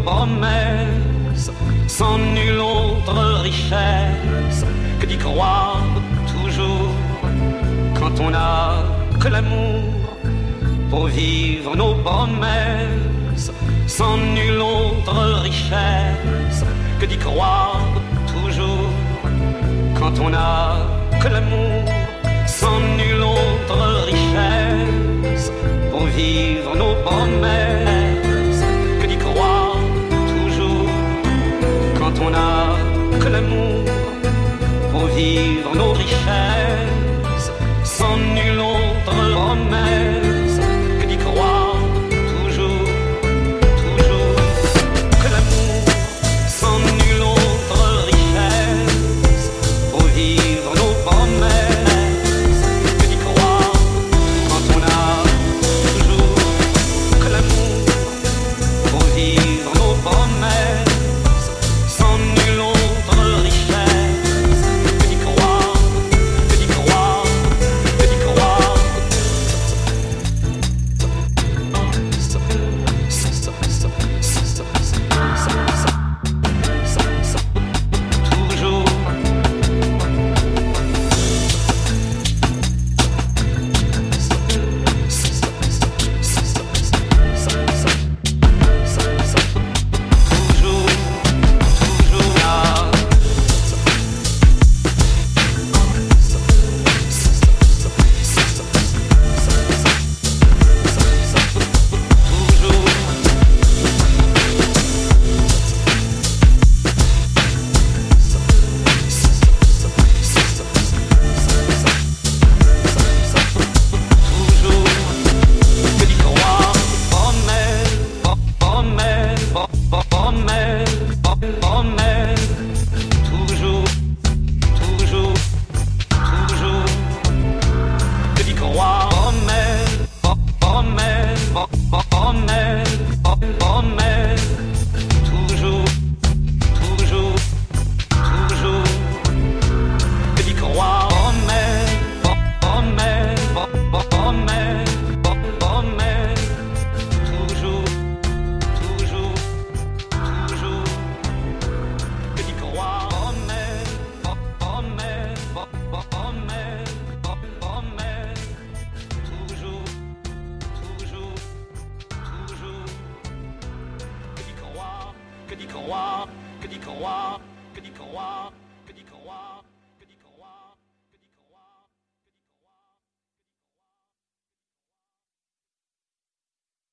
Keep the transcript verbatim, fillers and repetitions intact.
promesses, sans nulle autre richesse que d'y croire toujours, quand on n'a que l'amour pour vivre nos promesses, sans nulle autre richesse que d'y croire toujours, quand on n'a que l'amour, sans nulle autre richesse pour vivre nos promesses que d'y croire toujours, quand on n'a que l'amour pour vivre nos richesses, sans nulle autre promesse que d'y croire toujours, toujours, que l'amour, sans nulle autre richesse pour vivre nos promesses que d'y croire, quand on a toujours que l'amour pour vivre nos promesses, sans nulle autre richesse que d'y croire, que d'y croire, que d'y croire. Toujours que d'y croire, que d'y croire, que d'y croire, que d'y croire.